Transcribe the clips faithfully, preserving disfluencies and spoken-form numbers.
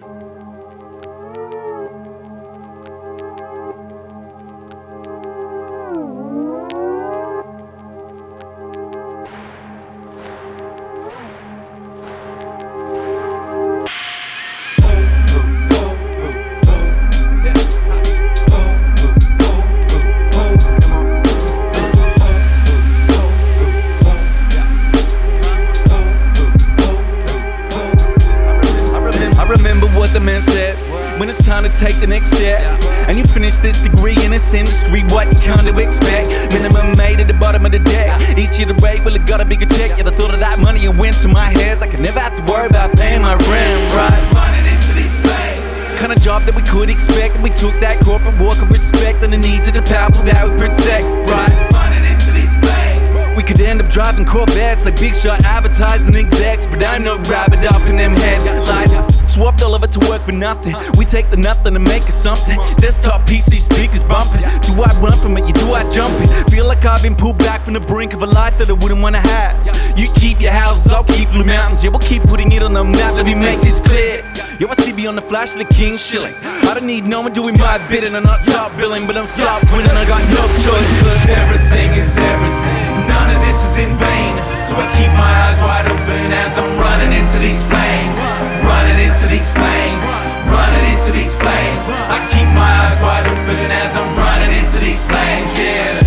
The man said, when it's time to take the next step, and you finish this degree in this industry, what you kind of expect? Minimum made at the bottom of the deck. Each year the rate, well, it got a bigger check. Yeah, the thought of that money, it went to my head like I never have to worry about paying my rent, right? Running into these flames. Kind of job that we could expect, and we took that corporate walk of respect and the needs of the powerful that we protect, right? Running into these flames. We could end up driving Corvettes like big shot advertising execs, but I'm no rabbit up in them headlights. Swapped all of it to work for nothing. We take the nothing and make it something. Desktop P C speakers bumping. Do I run from it? You do I jump it? Feel like I've been pulled back from the brink of a life that I wouldn't wanna have. You keep your houses, I'll keep blue mountains. Yeah, we'll keep putting it on the map. Let me make this clear. Yo, I see me on the flash of the king shilling. I don't need no one doing my bidding. I'm not top billing, but I'm stop winning. I got no choice, cause everything is everything. None of this is in vain. So I keep my eyes wide open as I'm running into these flames. Running into these flames, running into these flames. I keep my eyes wide open as I'm running into these flames, yeah.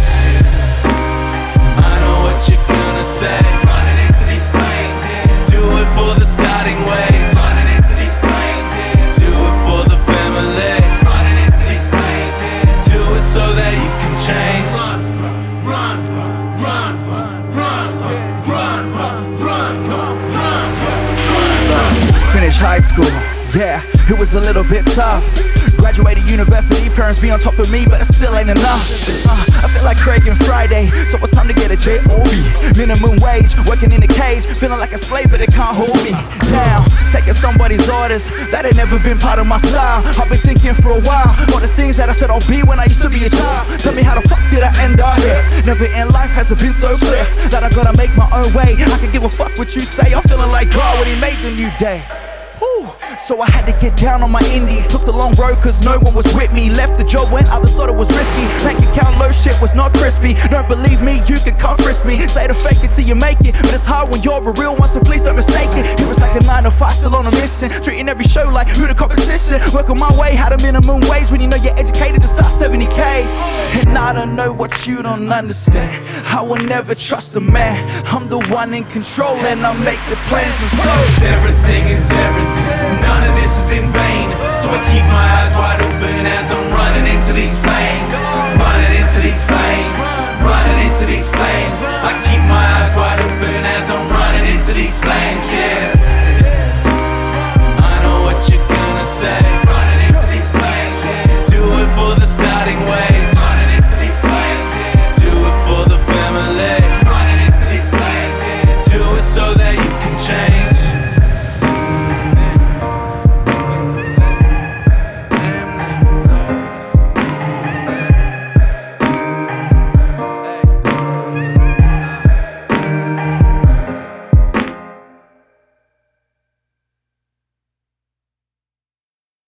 I know what you're gonna say. Running into these flames, yeah. Do it for the starting wage. Running into these flames, yeah. Do it for the family. Running into these flames, yeah. Do it so that you can change. Run, run, run, run, run, run, run, run, run, run, run. Finish high school, yeah, it was a little bit tough. Graduated university, parents be on top of me, but it still ain't enough. uh, I feel like Craig and Friday, so it's time to get a J O B. Minimum wage, working in a cage, feeling like a slave, but it can't hold me down. Taking somebody's orders, that ain't never been part of my style. I've been thinking for a while, all the things that I said I'll be when I used to be a child. Tell me how the fuck did I end up here? Never in life has it been so clear that I gotta make my own way. I can give a fuck what you say, I'm feeling like God when he made the new day. Whew. So I had to get down on my indie. Took the long road cause no one was with me. Left the job when others thought it was risky. Bank account low, shit was not crispy. Don't believe me, you can come frisk me. Say to fake it till you make it, but it's hard when you're a real one, so please don't mistake it. It was like a nine to five still on a mission. Treating every show like who the competition. Working my way, had a minimum wage when you know you're educated to start seventy K. And I don't know what you don't understand. I will never trust a man. I'm the one in control and I make the plans, and so everything is everything.